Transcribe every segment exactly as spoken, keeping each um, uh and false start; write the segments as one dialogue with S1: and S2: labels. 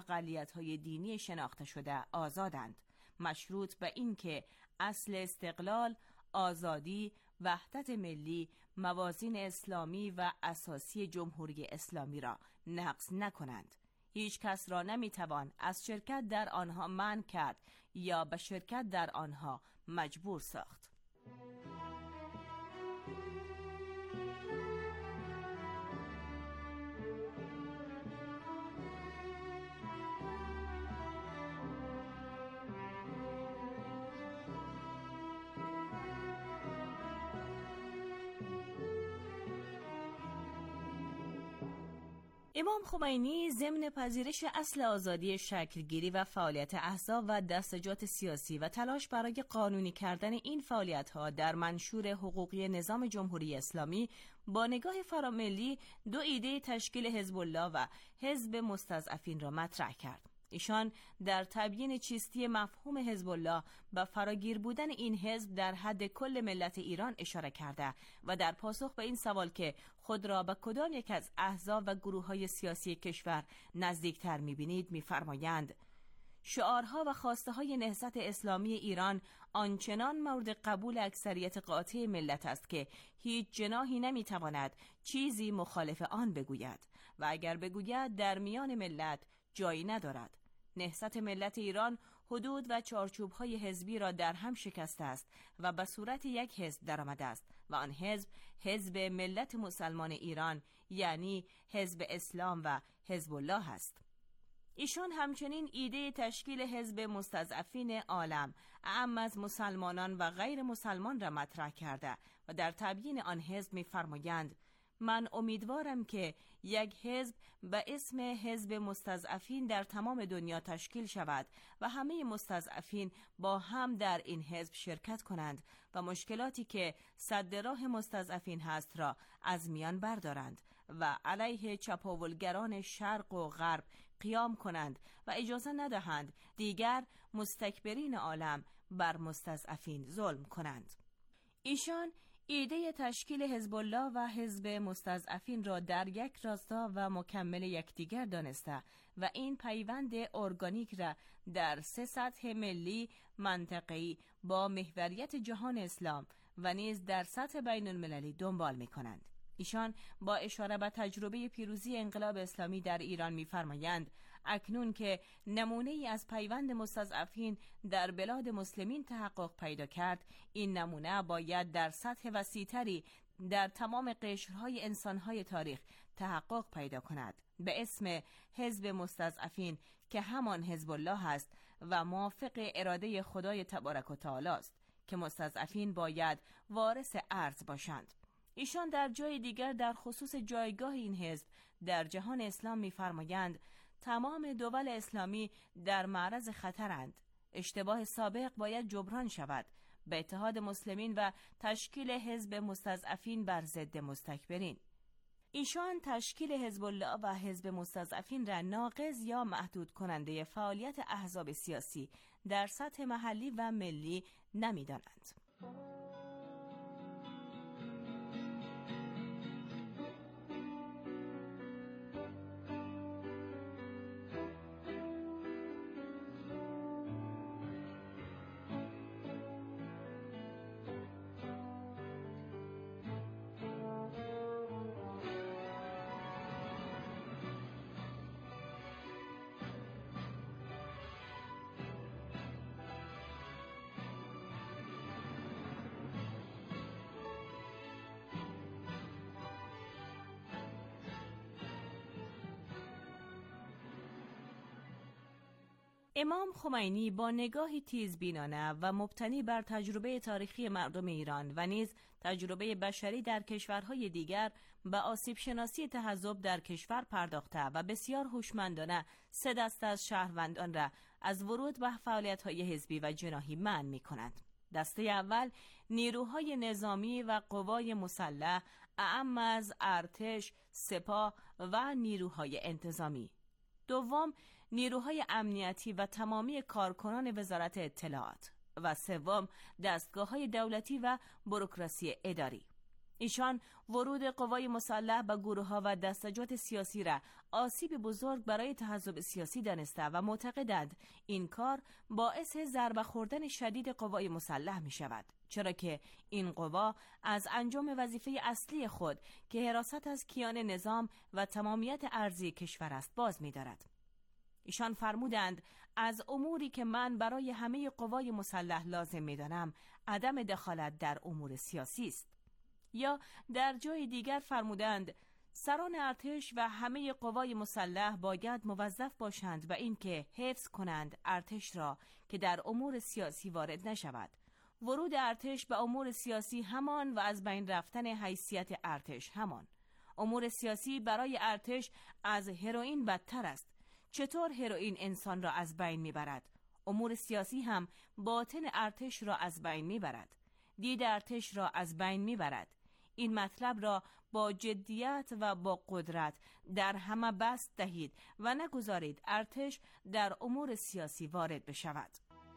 S1: اقلیت‌های دینی شناخته شده آزادند، مشروط به این که اصل استقلال، آزادی، وحدت ملی، موازین اسلامی و اساسی جمهوری اسلامی را نقض نکنند. هیچ کس را نمیتوان از شرکت در آنها منع کرد یا به شرکت در آنها مجبور ساخت. امام خمینی ضمن پذیرش اصل آزادی شکلگیری و فعالیت احزاب و دستجات سیاسی و تلاش برای قانونی کردن این فعالیت‌ها در منشور حقوقی نظام جمهوری اسلامی، با نگاه فراملی دو ایده تشکیل حزب الله و حزب مستضعفین را مطرح کرد. ایشان در تبیین چیستی مفهوم حزب الله و فراگیر بودن این حزب در حد کل ملت ایران اشاره کرده و در پاسخ به این سوال که خود را به کدام یک از احزاب و گروه‌های سیاسی کشور نزدیکتر می‌بینید می‌فرمایند: شعارها و خواسته‌های نهضت اسلامی ایران آنچنان مورد قبول اکثریت قاطع ملت است که هیچ جناحی نمی‌تواند چیزی مخالف آن بگوید و اگر بگوید در میان ملت جایی ندارد. نهضت ملت ایران حدود و چارچوب‌های حزبی را در هم شکسته است و به صورت یک حزب درآمده است و آن حزب حزب ملت مسلمان ایران، یعنی حزب اسلام و حزب الله است. ایشان همچنین ایده تشکیل حزب مستضعفین عالم اعم از مسلمانان و غیر مسلمان را مطرح کرده و در تبیین آن حزب می‌فرمایند: من امیدوارم که یک حزب به اسم حزب مستضعفین در تمام دنیا تشکیل شود و همه مستضعفین با هم در این حزب شرکت کنند و مشکلاتی که سد راه مستضعفین هست را از میان بردارند و علیه چپاولگران شرق و غرب قیام کنند و اجازه ندهند دیگر مستکبرین عالم بر مستضعفین ظلم کنند. ایشان ایده تشکیل حزب الله و حزب مستضعفین را در یک راستا و مکمل یکدیگر دانسته و این پیوند ارگانیک را در سه سطح ملی، منطقه‌ای با محوریت جهان اسلام و نیز در سطح بین المللی دنبال می کنند. ایشان با اشاره به تجربه پیروزی انقلاب اسلامی در ایران می‌فرمایند: اکنون که نمونه ای از پیوند مستضعفین در بلاد مسلمین تحقق پیدا کرد، این نمونه باید در سطح وسیع‌تری در تمام قشرهای انسانهای تاریخ تحقق پیدا کند به اسم حزب مستضعفین که همان حزب الله است و موافق اراده خدای تبارک و تعالی است که مستضعفین باید وارث ارض باشند. ایشان در جای دیگر در خصوص جایگاه این حزب در جهان اسلام می‌فرمایند: تمام دول اسلامی در معرض خطرند. اشتباه سابق باید جبران شود به اتحاد مسلمین و تشکیل حزب مستضعفین بر ضد مستکبرین. ایشان تشکیل حزب الله و حزب مستضعفین را ناقض یا محدود کننده فعالیت احزاب سیاسی در سطح محلی و ملی نمی‌دانند. امام خمینی با نگاهی تیزبینانه و مبتنی بر تجربه تاریخی مردم ایران و نیز تجربه بشری در کشورهای دیگر به آسیب شناسی تحزب در کشور پرداخته و بسیار هوشمندانه سه دسته از شهروندان را از ورود به فعالیت‌های حزبی و جناحی منع می‌کنند. دسته اول نیروهای نظامی و قوای مسلح اعم از ارتش، سپاه و نیروهای انتظامی. دوم نیروهای امنیتی و تمامی کارکنان وزارت اطلاعات و سوم دستگاه‌های دولتی و بوروکراسی اداری. ایشان ورود قوای مسلح به گروه‌ها و دستجات سیاسی را آسیب بزرگ برای تحزب سیاسی دانسته و معتقدند این کار باعث ضربه خوردن شدید قوای مسلح می شود، چرا که این قوا از انجام وظیفه اصلی خود که حراست از کیان نظام و تمامیت ارضی کشور است باز می دارد. ایشان فرمودند از اموری که من برای همه قوای مسلح لازم می دانم عدم دخالت در امور سیاسی است. یا در جای دیگر فرمودند سران ارتش و همه قوای مسلح باید موظف باشند و اینکه حفظ کنند ارتش را که در امور سیاسی وارد نشود. ورود ارتش به امور سیاسی همان و از بین رفتن حیثیت ارتش همان. امور سیاسی برای ارتش از هروئین بدتر است. چطور هروئین انسان را از بین میبرد؟ امور سیاسی هم باطن ارتش را از بین میبرد. دید ارتش را از بین میبرد. این مطلب را با جدیت و با قدرت در همه بست دهید و نگذارید ارتش در امور سیاسی وارد بشود.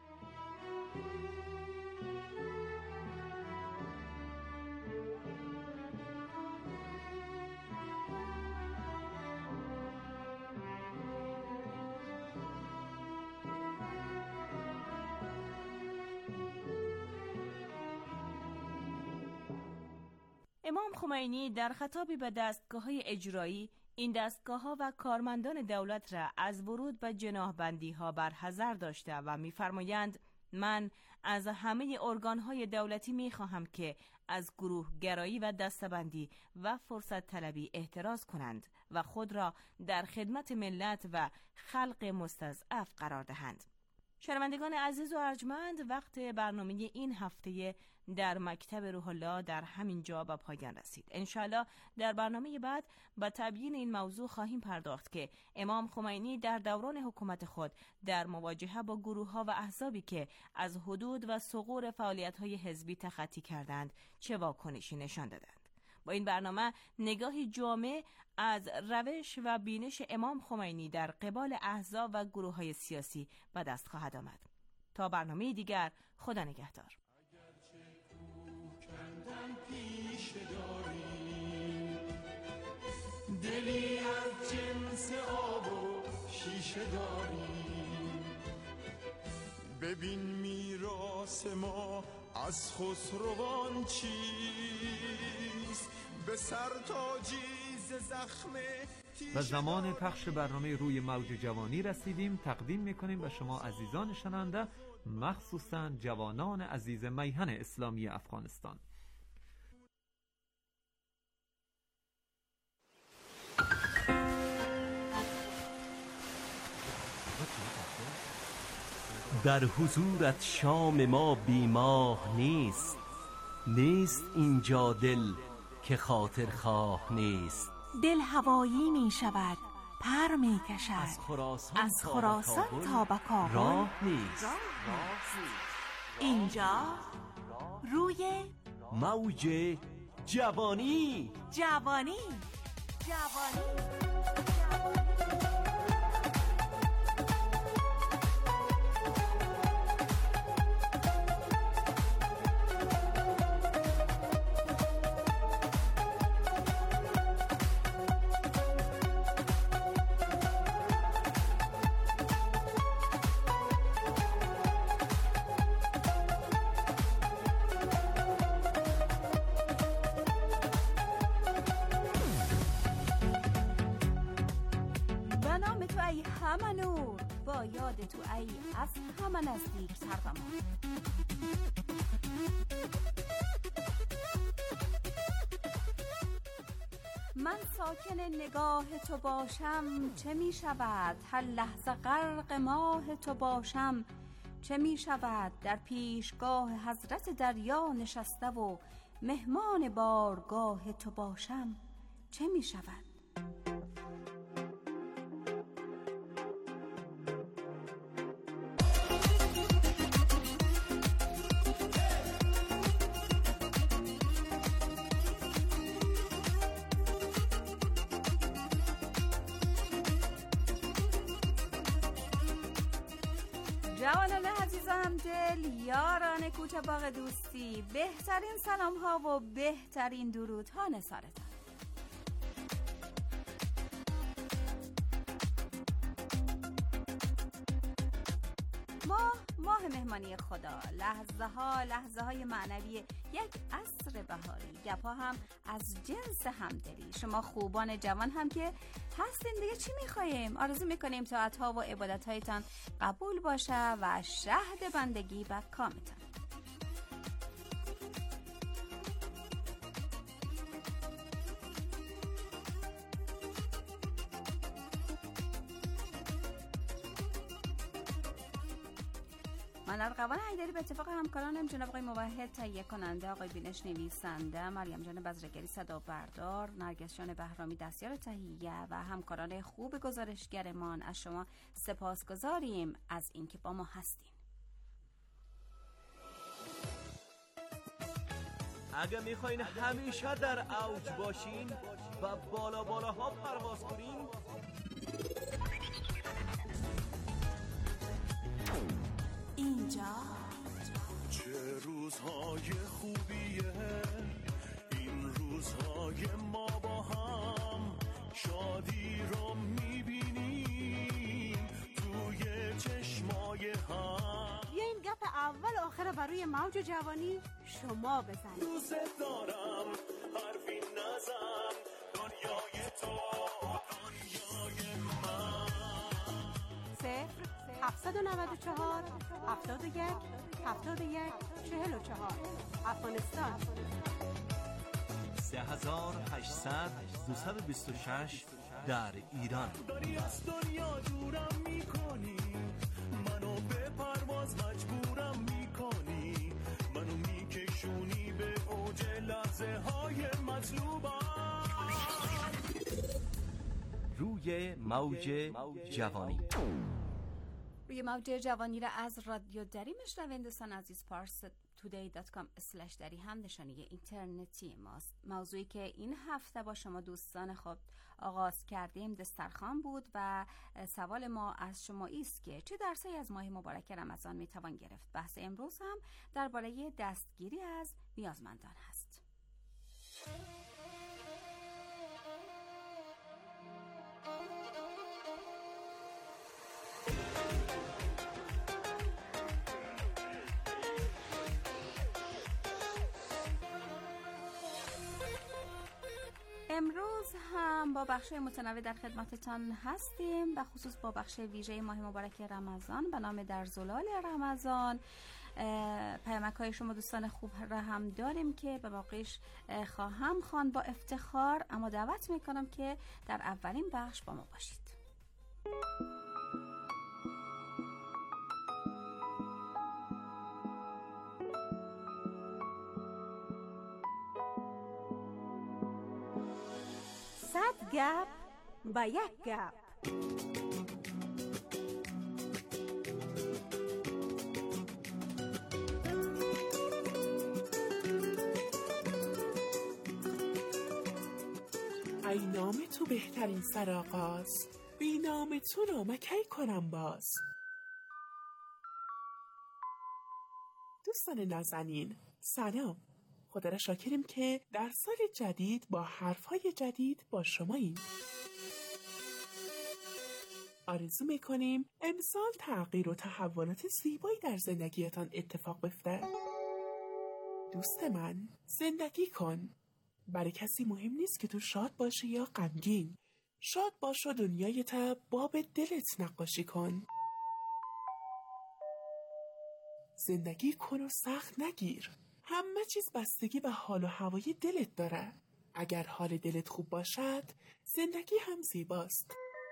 S1: امام خمینی در خطابی به دستگاه‌های اجرایی این دستگاه‌ها و کارمندان دولت را از ورود به جناح‌بندی‌ها برحذر داشته و می‌فرمایند من از همه ارگان‌های دولتی می‌خواهم که از گروه گرایی و دستبندی و فرصت طلبی احتراز کنند و خود را در خدمت ملت و خلق مستضعف قرار دهند. شنوندگان عزیز و ارجمند، وقت برنامه این هفته در مکتب روح الله در همین جا به پایان رسید. انشالله در برنامه بعد به تبیین این موضوع خواهیم پرداخت که امام خمینی در دوران حکومت خود در مواجهه با گروه‌ها و احزابی که از حدود و ثغور فعالیت‌های حزبی تخطی کردند چه واکنشی نشان دادند. با این برنامه نگاهی جامع از روش و بینش امام خمینی در قبال احزاب و گروه‌های سیاسی به دست خواهد آمد. تا برنامه دیگر، خدا نگهدار.
S2: اگرچه کوه کندن پیش داریم، دلی از جنس آب و شیشه داریم. ببین میراث ما از خسروان چیست، به سر تاجی ز زخم.
S3: و زمان پخش برنامه روی موج جوانی رسیدیم. تقدیم میکنیم به شما عزیزان شنونده، مخصوصا جوانان عزیز میهن اسلامی افغانستان.
S4: در حضورت شام ما بیماه نیست، نیست اینجا دل که خاطر خواه نیست.
S5: دل هوایی می شود، پر می کشد
S4: از خراسان,
S5: از خراسان تا به کابل
S4: راه نیست.
S5: اینجا روی
S4: موج جوانی
S5: جوانی جوانی همانور، با یاد تو ای از همه نزدیک تر و ما. من ساکن نگاه تو باشم چه می شود؟ هر لحظه غرق ماه تو باشم چه می شود؟ در پیشگاه حضرت دریا نشسته و مهمان بارگاه تو باشم چه می شود؟ جوانان عزیزم دل، یاران کوچه باغ دوستی، بهترین سلام ها و بهترین درود ها نثارتان. ماه ماه مهمانی خدا، لحظه ها لحظه های معنوی یک عصر بهاری، گپا هم از جنس همدلی. شما خوبان جوان هم که هستین دیگه چی میخواییم؟ آرزو میکنیم طاعت ها و عبادت هایتان قبول باشه و شهد بندگی به کامتان. من ارقوان حیدری به اتفاق همکارانم جناب آقای موحد تهیه کننده، آقای بینش نویسنده، مریم جان بزرگری صدا بردار، نرگس جان بهرامی دستیار تهیه و همکاران خوب گزارشگرمان از شما سپاسگزاریم از اینکه با ما هستین.
S4: اگه میخواین همیشه در اوج باشین و بالا بالاها پرواز کنین،
S5: اینجا
S2: چه روزهای خوبیه این روزهای ما با هم، شادی رو میبینیم توی چشمای هم.
S6: بیا این گپ اول آخر بروی موج جوانی شما بزنید.
S2: دوست دارم حرفی نزن، دنیای تو دنیای من.
S6: صفر هفتصد و نود و چهار هفتاد و یک هفتاد و یک چهل و چهار افغانستان.
S4: سه هزار و هشتصد دویست و بیست و شش در ایران.
S2: داری از دنیا دورم میکنی، منو به پرواز مجبورم میکنی، منو میکشونی به اوج لحظه های مطلوبم.
S4: روی موج جوانی.
S5: روی موج جوانی را از رادیو دری مشنوین دوستان عزیز. پارس تودی دات کام اسلش دری هم نشانه اینترنتی ماست. موضوعی که این هفته با شما دوستان خود آغاز کردیم دسترخوان بود و سوال ما از شما ایست که چه درسی از ماه مبارک رمضان میتوان گرفت. بحث امروز هم درباره دستگیری از نیازمندان هست. امروز هم با بخش متنوع در خدمتتان هستیم، به خصوص با بخش ویژه ماه مبارک رمضان به نام در زلال رمضان. پیامک های شما دوستان خوب را هم داریم که به موقعش خواهم خواند با افتخار، اما دعوت میکنم که در اولین بخش با ما باشید.
S6: صد گپ با یک گپ.
S7: ای نام تو بهترین سرآغاز، بی نام تو نامه کی کنم باز. دوستان نازنین سلام، خدا را شاکریم که در سال جدید با حرفهای جدید با شماییم. آرزو میکنیم امسال تغییر و تحولات زیبایی در زندگیتان اتفاق بیفته. دوست من، زندگی کن. برای کسی مهم نیست که تو شاد باشی یا غمگین. شاد باش و دنیایت باب دلت نقاشی کن. زندگی کن و سخت نگیر. همه چیز بستگی به حال و هوای دلت داره. اگر حال دلت خوب باشد، زندگی هم زیباست.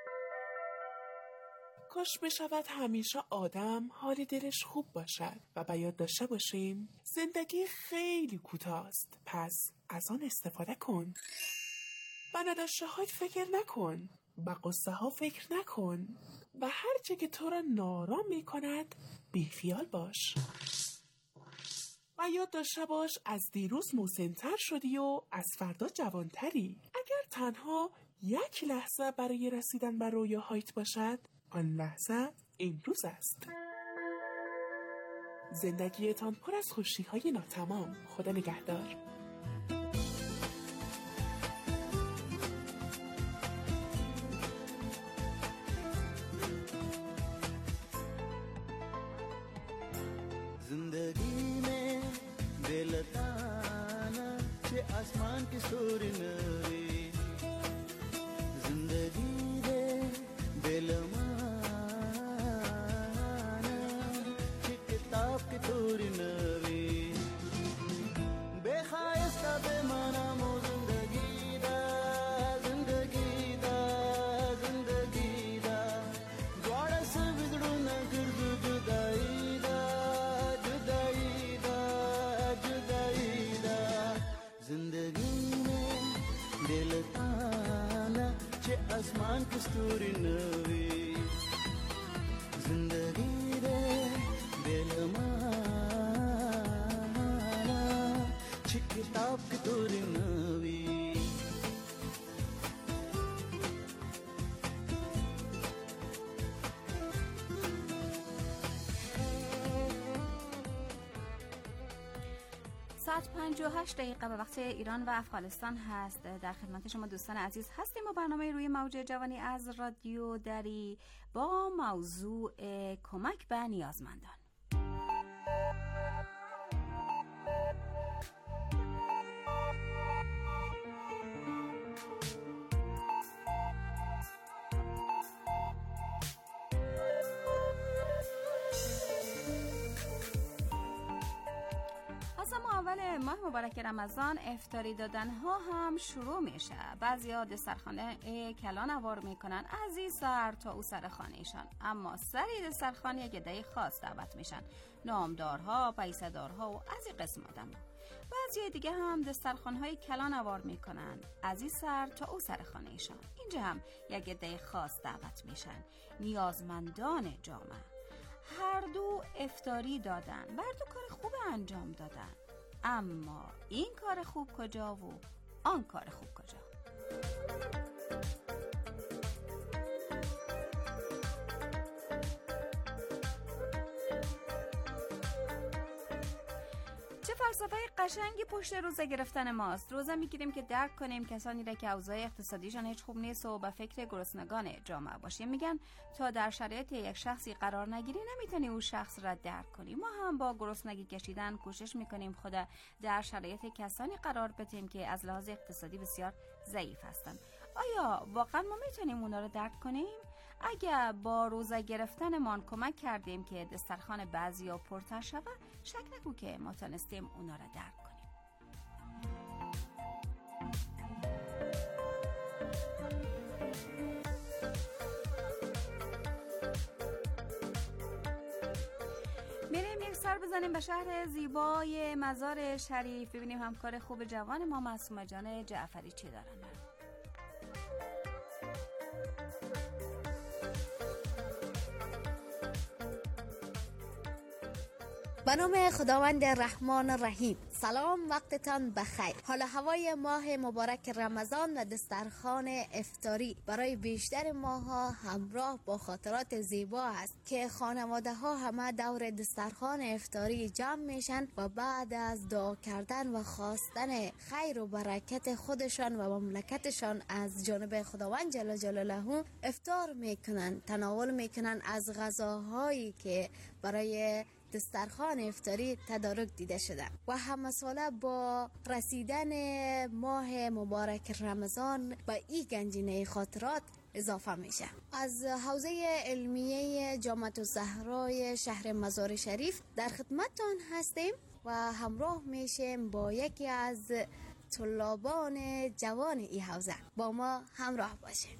S7: کاش بشود همیشه آدم حال دلش خوب باشد و به یاد داشته باشیم زندگی خیلی کوتاست، پس از آن استفاده کن. به نداشته هایت فکر نکن، به قصه ها فکر نکن و هر چه که تو را نارام می کند بیخیال باش. و یاد داشته باش از دیروز مسن‌تر شدی و از فردا جوانتری. اگر تنها یک لحظه برای رسیدن به رویاهایت باشد، آن لحظه امروز است. زندگیتان پر از خوشی‌های ناتمام. خدا نگهدار.
S8: जिंदगी में बेलताना के आसमान की सूरनवी जिंदगी रे बेलमाना के किताब की सूरनवी बेखायस्ता बेमाना मो जिंदगी दा जिंदगी दा जिंदगी दा द्वारा से बिगड़ू न कर जुदाई आसमान कस्तूरी नवी जिंदगी रे बेलमाना किताब की तूरी नवी
S5: ساعت پنج و هشت دقیقه به وقت ایران و افغانستان هست. در خدمت شما دوستان عزیز هستیم و برنامه روی موج جوانی از رادیو دری با موضوع کمک به نیازمندان. اول ماه مبارک رمضان افطاری دادن ها هم شروع میشه. بعضیا دسترخوان کلان وار میکنن از این سر تا او سر خانهشان، اما سری دسترخوان یک عده خاص دعوت میشن، نامدارها، پیسه‌دارها و از این قسم آدم ها. بعضی دیگه هم دسترخوان های کلان وار میکنن از این سر تا او سر خانهشان. اینجا هم یک عده خاص دعوت میشن، نیازمندان جامعه. هر دو افطاری دادن، هر دو کار خوب انجام دادن، اما این کار خوب کجا و آن کار خوب کجا؟ چه فلسفه قشنگی پشت روزه گرفتن ماست. روزه میگیریم که درک کنیم کسانی را که اوضاع اقتصادیشان هیچ خوب نیست و به فکر گرسنگان جامعه باشیم. میگن تا در شرایط یک شخصی قرار نگیری نمیتونی اون شخص را درک کنی. ما هم با گرسنگی کشیدن کوشش میکنیم خود در شرایط کسانی قرار بدیم که از لحاظ اقتصادی بسیار ضعیف هستند. آیا واقعا ما میتونیم اونا رو درک کنیم؟ اگر با روزه گرفتنمان کمک کردیم که دسترخوان بعضیا پرتر شود، شک نکن که ما تونستیم اونا رو درک کنیم. میریم یک سر بزنیم به شهر زیبای مزار شریف، ببینیم همکار خوب جوان ما معصومه جان جعفری چی دارن.
S9: به نام خداوند رحمان الرحیم. سلام، وقتتان بخیر. حال هوای ماه مبارک رمضان و دسترخوان افطاری برای بیشتر ماها همراه با خاطرات زیبا است که خانواده ها همه دور دسترخوان افطاری جمع میشن و بعد از دعا کردن و خواستن خیر و برکت خودشان و مملکتشان از جانب خداوند جل جلاله افطار میکنن، تناول میکنن از غذاهایی که برای دسترخوان افطاری تدارک دیده شده و همه ساله با رسیدن ماه مبارک رمضان به این گنجینه خاطرات اضافه میشه. از حوزه علمیه جامعه الزهرای شهر مزار شریف در خدمتتان هستیم و همراه میشیم با یکی از طلابان جوان این حوزه. با ما همراه باشیم.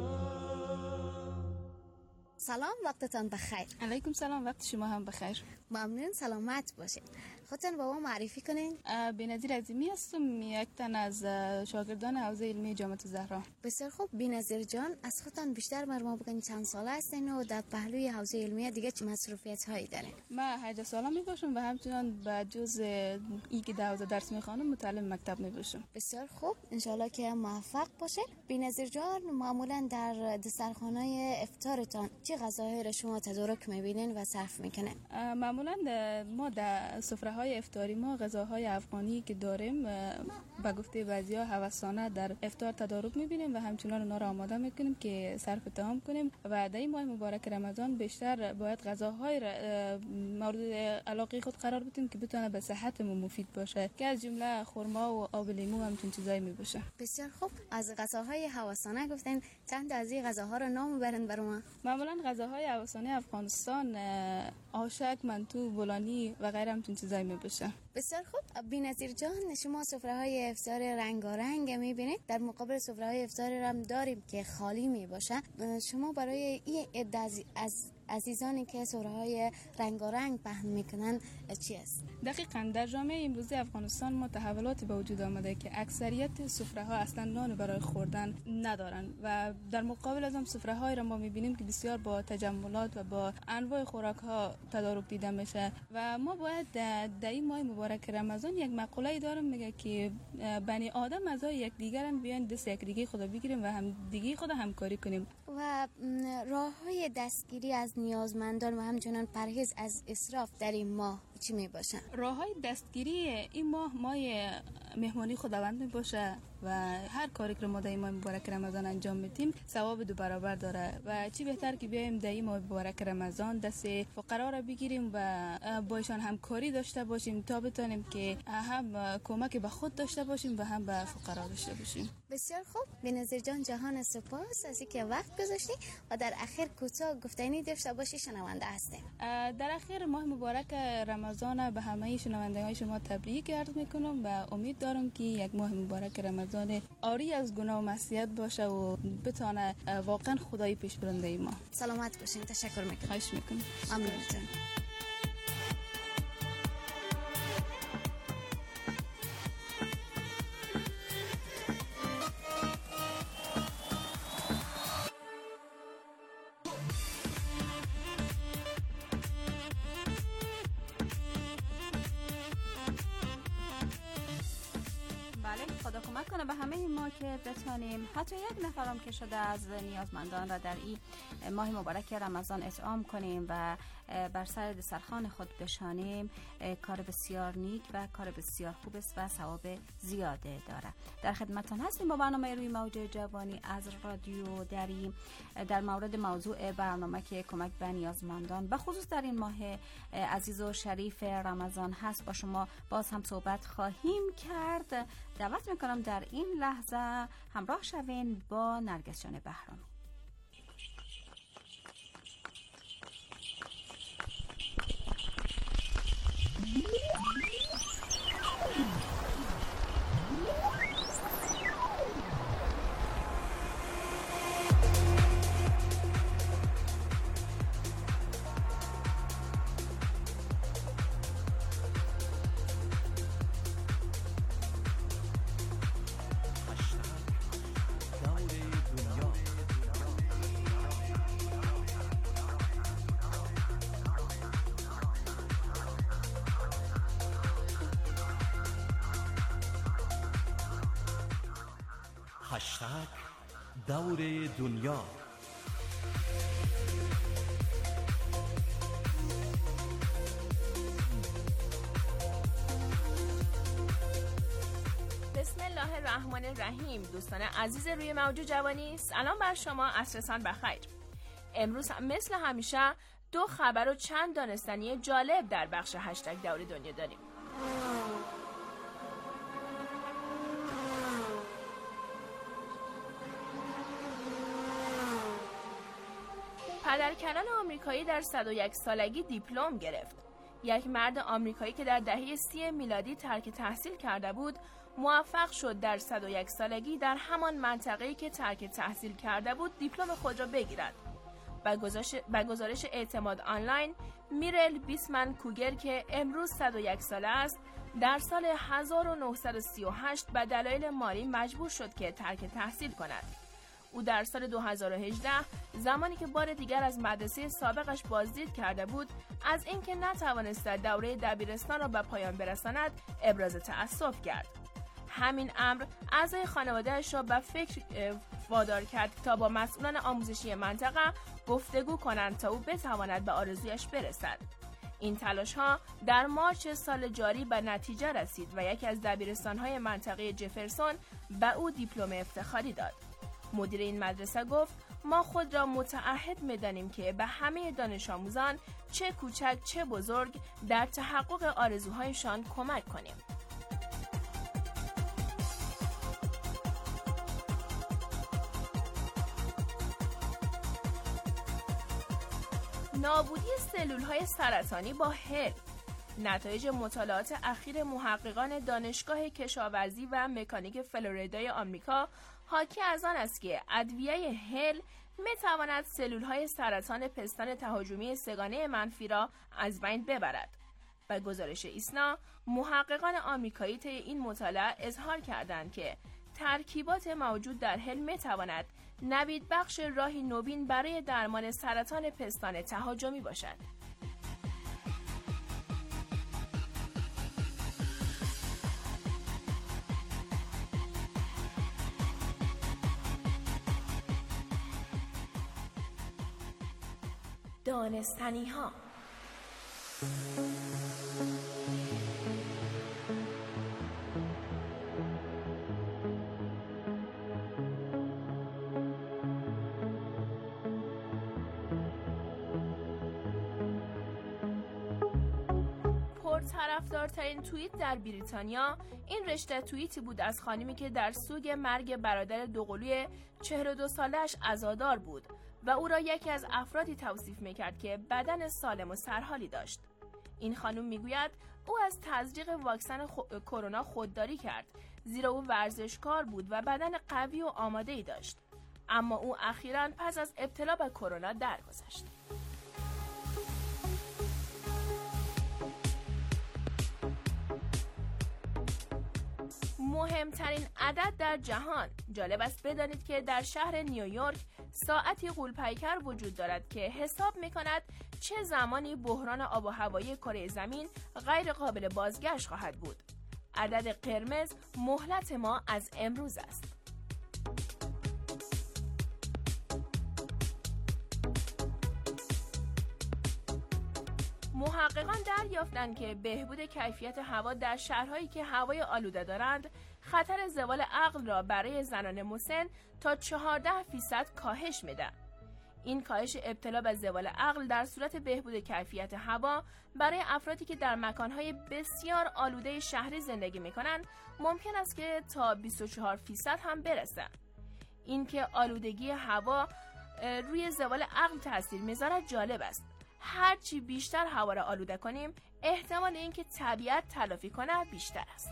S9: سلام، وقتتان بخیر.
S10: علیکم سلام، وقت شما هم بخیر.
S9: ممنون، سلامت باشید. خودتون با ما معرفی کنین.
S10: بی‌نظیر عظیمی هستم، یک تن از شاگردان حوزه علمی جامعه زهرا.
S9: بسیار خوب. بی‌نظیر جان، از خودتان بیشتر بر ما بگین چند ساله هستین و در پهلوی حوزه علمی دیگه چه مصروفیت هایی دارین؟
S10: من هجده ساله می باشم و همچنان به جز ای که در حوزه درس میخوانم متعلم مکتب می باشم.
S9: بسیار خوب، انشالله که موفق باشین. بی‌نظیر جان، معمولا در دسترخوان‌های افطارتان چه غذاهایی را شما تدارک می‌بینین و صرف میکنین؟
S10: معمولا ما در سفره‌های افطاری ما غذاهای افغانی که داریم به گفته بعضیا هوسانه در افطار تدارک می‌بینیم و همچنان اونا را آماده می‌کنیم که صرف طعام کنیم و در این ماه مبارک رمضان بیشتر باید غذاهای مورد علاقه خود قرار بدیم که بتونه به صحتمون مفید باشه، که از جمله خرما و آب لیمو همچین چیزایی میباشه.
S9: بسیار خوب. از غذاهای هوسانه گفتین، چند از این غذاها رو نام ببرین برام.
S10: معمولا غذاهای هوسانه افغانستان آشک، منتو، بولانی و غیره همچین چیزایی میباشه.
S9: بسیار خوب. بی‌نظیر جان، شما سفره‌های افطار رنگارنگ می‌بینید، در مقابل سفره‌های افطار هم داریم که خالی میباشه. شما برای این عده از عزیزانی که سفره‌های رنگارنگ پهن میکنن چی است؟
S10: دقیقاً در جامعه امروزی افغانستان ما تحولاتی به وجود آمده که اکثریت سفره‌ها اصلا نان برای خوردن ندارن و در مقابل از هم سفره‌های را ما می‌بینیم که بسیار با تجملات و با انواع خوراک‌ها تدارک دیده میشه و ما باید در این ماه مبارک رمضان یک مقوله‌ای دارم میگه که بنی آدم از یکدیگرن بیاین دست یکدیگه خدا بگیریم و هم دیگه خدا همکاری کنیم.
S9: و راه‌های دستگیری از نیازمندان و همچنان پرهیز از اسراف در این ماه چی می باشن؟
S10: راه‌های دستگیری این ماه ماه مهمانی خداوند می باشه و هر کاری که ما در این ماه مبارک رمضان انجام میدیم ثواب دو برابر داره و چی بهتر که بیایم در این ماه مبارک رمضان دست فقرا را بگیریم و با ایشان همکاری داشته باشیم تا بتونیم که هم کمک به خود داشته باشیم و هم به فقرا داشته باشیم.
S9: بسیار خوب. بی‌نظیر جان، جهان سپاس از اینکه وقت گذاشتی و در اخیر کوتاه گفتنی داشته باشی. شنونده هستیم.
S10: در اخیر ماه مبارک رمضان به همه شنوندگان شما تبریک عرض میکنم و امید دارم که یک ماه مبارک رمضان آری از گناه و معصیت باشه و بتونه واقعا خدایی پیش برنده ای ما.
S9: سلامت باشین. تشکر میکنم.
S10: خواهش میکنم.
S9: ممنون.
S5: خدا کمک کنه به همه ما که بتونیم حتی یک نفرم که شده از نیازمندان را در این ماه مبارک رمضان اطعام کنیم و بر سر دسترخوان خود بشانیم. کار بسیار نیک و کار بسیار خوب است و ثواب زیاده داره. در خدمتتان هستیم با برنامه روی موج جوانی از رادیو دری در مورد موضوع برنامه که کمک به نیازمندان به خصوص در این ماه عزیز و شریف رمضان هست با شما باز هم صحبت خواهیم کرد. دعوت میکنم در این لحظه همراه شوین با نرگس جان بهرامی.
S4: هشتگ دور دنیا.
S1: بسم الله الرحمن الرحیم. دوستان عزیز روی موج جوانی، سلام بر شما، عصرتان بخیر. امروز هم مثل همیشه دو خبر و چند دانستنی جالب در بخش هشتگ دور دنیا داریم. پدرکنان آمریکایی در صد و یک سالگی دیپلم گرفت. یک مرد آمریکایی که در دهه سی میلادی ترک تحصیل کرده بود، موفق شد در صد و یک سالگی در همان منطقه‌ای که ترک تحصیل کرده بود دیپلم خود را بگیرد.
S11: به گزارش, به گزارش اعتماد آنلاین، میرل بیسمن کوگر که امروز صد و یک ساله است، در سال هزار و نهصد و سی و هشت به دلایل مالی مجبور شد که ترک تحصیل کند. او در سال دو هزار و هجده زمانی که بار دیگر از مدرسه سابقش بازدید کرده بود، از اینکه نتوانست دوره دبیرستان را به پایان برساند ابراز تأسف کرد. همین امر اعضای خانواده‌اش را به فکر وادار کرد تا با مسئولان آموزشی منطقه گفتگو کنند تا او بتواند به آرزویش برسد. این تلاش‌ها در مارچ سال جاری به نتیجه رسید و یکی از دبیرستان‌های منطقه جفرسون به او دیپلم افتخاری داد. مدیر این مدرسه گفت: ما خود را متعهد می‌دانیم که به همه دانش آموزان چه کوچک چه بزرگ در تحقق آرزوهایشان کمک کنیم. نابودی سلول‌های سرطانی با هل. نتایج مطالعات اخیر محققان دانشگاه کشاورزی و مکانیک فلوریدای آمریکا حاکی از آن است که ادویه هل می‌تواند سلول‌های سرطان پستان تهاجمی سه‌گانه منفی را از بین ببرد. به گزارش ایسنا، محققان آمریکایی طی این مطالعه اظهار کردند که ترکیبات موجود در هل می‌تواند نوید بخش راهی نوین برای درمان سرطان پستان تهاجمی باشد. دانستنی ها. پرطرفدارترین توییت در بریتانیا این رشته توییتی بود از خانمی که در سوگ مرگ برادر دوقلوی چهل و دو سالش عزادار بود و او را یکی از افرادی توصیف میکرد که بدن سالم و سرحالی داشت. این خانم میگوید او از تزریق واکسن خو... کرونا خودداری کرد، زیرا او ورزشکار بود و بدن قوی و آماده‌ای داشت. اما او اخیراً پس از ابتلا به کرونا درگذشت. مهمترین عدد در جهان. جالب است بدانید که در شهر نیویورک ساعتی غول‌پیکر وجود دارد که حساب می‌کند چه زمانی بحران آب و هوایی کره زمین غیر قابل بازگشت خواهد بود. عدد قرمز مهلت ما از امروز است. محققان دریافتند که بهبود کیفیت هوا در شهرهایی که هوای آلوده دارند خطر زوال عقل را برای زنان مسن تا چهارده فیصد کاهش میده. این کاهش ابتلا به زوال عقل در صورت بهبود کیفیت هوا برای افرادی که در مکانهای بسیار آلوده شهری زندگی میکنند ممکن است که تا بیست و چهار فیصد هم برسه. این که آلودگی هوا روی زوال عقل تاثیر میذاره جالب است. هرچی بیشتر هوا را آلوده کنیم احتمال اینکه طبیعت تلافی کنه بیشتر است.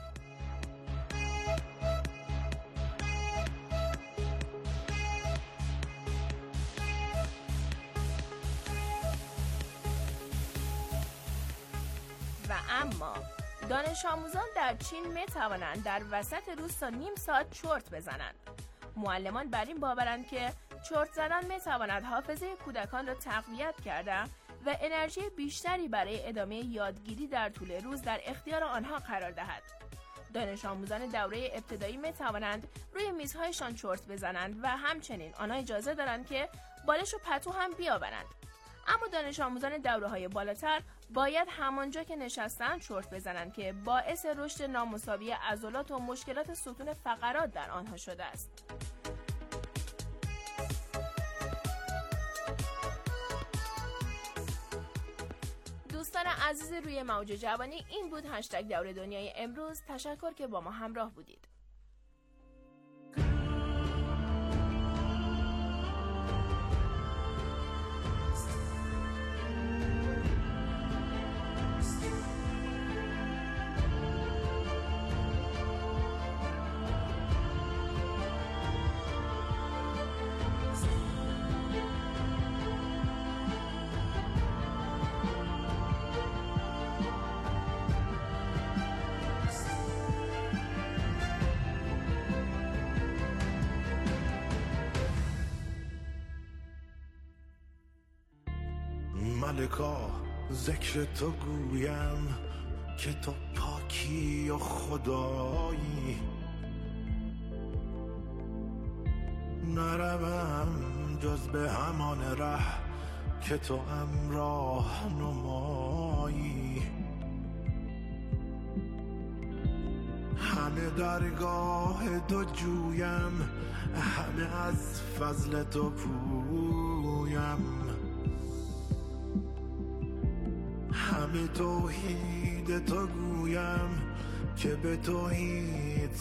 S11: و اما دانش آموزان در چین می توانند در وسط روز تا نیم ساعت چرت بزنند. معلمان بر این باورند که چرت زدن می تواند حافظه کودکان را تقویت کرده و انرژی بیشتری برای ادامه یادگیری در طول روز در اختیار آنها قرار دهد. دانش آموزان دوره ابتدایی می توانند روی میزهایشان چرت بزنند و همچنین آنها اجازه دارند که بالش و پتو هم بیاورند. اما دانش آموزان دوره‌های بالاتر باید همانجا که نشستن چرت بزنند که باعث رشد نامساوی عضلات و مشکلات ستون فقرات در آنها شده است. دوستان عزیز روی موج جوانی، این بود هشتگ دور دنیای امروز. تشکر که با ما همراه بودید.
S2: ملکا ذکر تو گویم که تو پاکی و خدایی. نروم جز به همان ره که تو همراه نمایی. همه درگاه تو جویم، همه از فضل تو پویم. همه توحید تو گویم که به توحید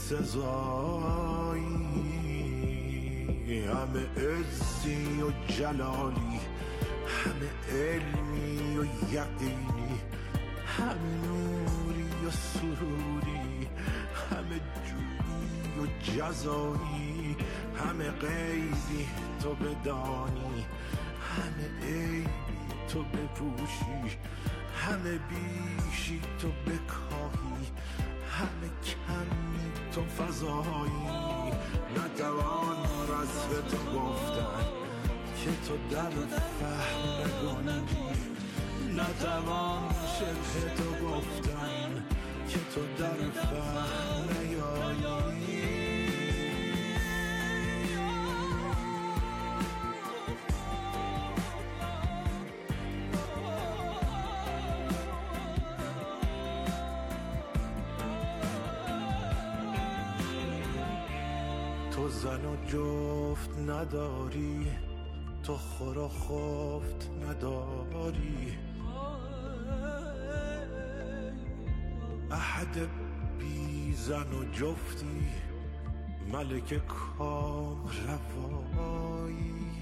S2: سزایی. همه عزی و جلالی، همه علمی و یقینی، همه نوری و سروری، همه جودی و جزایی. همه غیبی تو بدانی، همه عیبی تو بپوشی، همه بیشی تو بکاهی، همه کمی تو فضایی. نتوان وصف تو گفتن که تو در فهم نگنجی، نتوان شبه تو گفتن که تو در فهم نیایی. تو زن و جفت نداری، تو خور و خفت نداری. احد بی زن و جفتی، ملک کام روایی.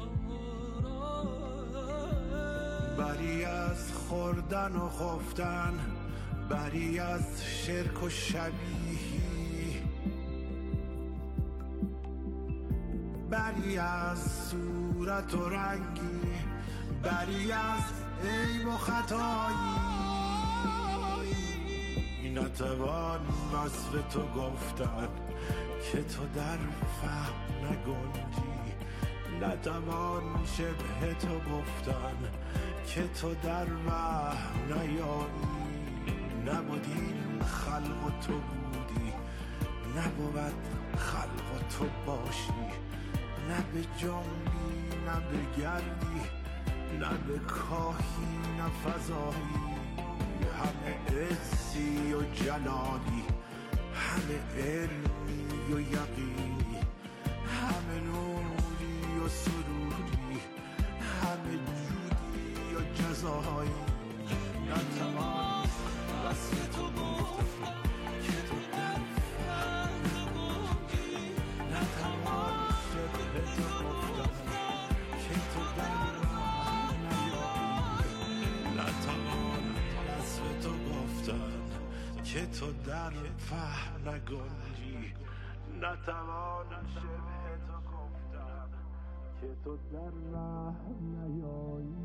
S2: بری از خوردن و خفتن، بری از شرک و شبیهی، بری از صورت و رنگی، بری از عیب و خطایی. نتوان وصف تو گفتن که تو در فهم نگنجی، نتوان شبه تو گفتن که تو در وهم نیایی. نبودین خلق و تو بودی، نبود خلق و تو باشی. نه به جنبی نه به گردی، نه به کاهی نه فضایی. همه عزی و جلالی، همه علمی و یقینی، همه نوری و سروری، همه جودی و جزایی. نتوان وصف تو گفتن که تو در فهم نگنجی، نتوان شبه تو گفتن که تو در وهم نیایی. نتوان وصف تو گفتن که تو در فهم نگنجی، نتوان شبه تو گفتن که تو در وهم نیایی.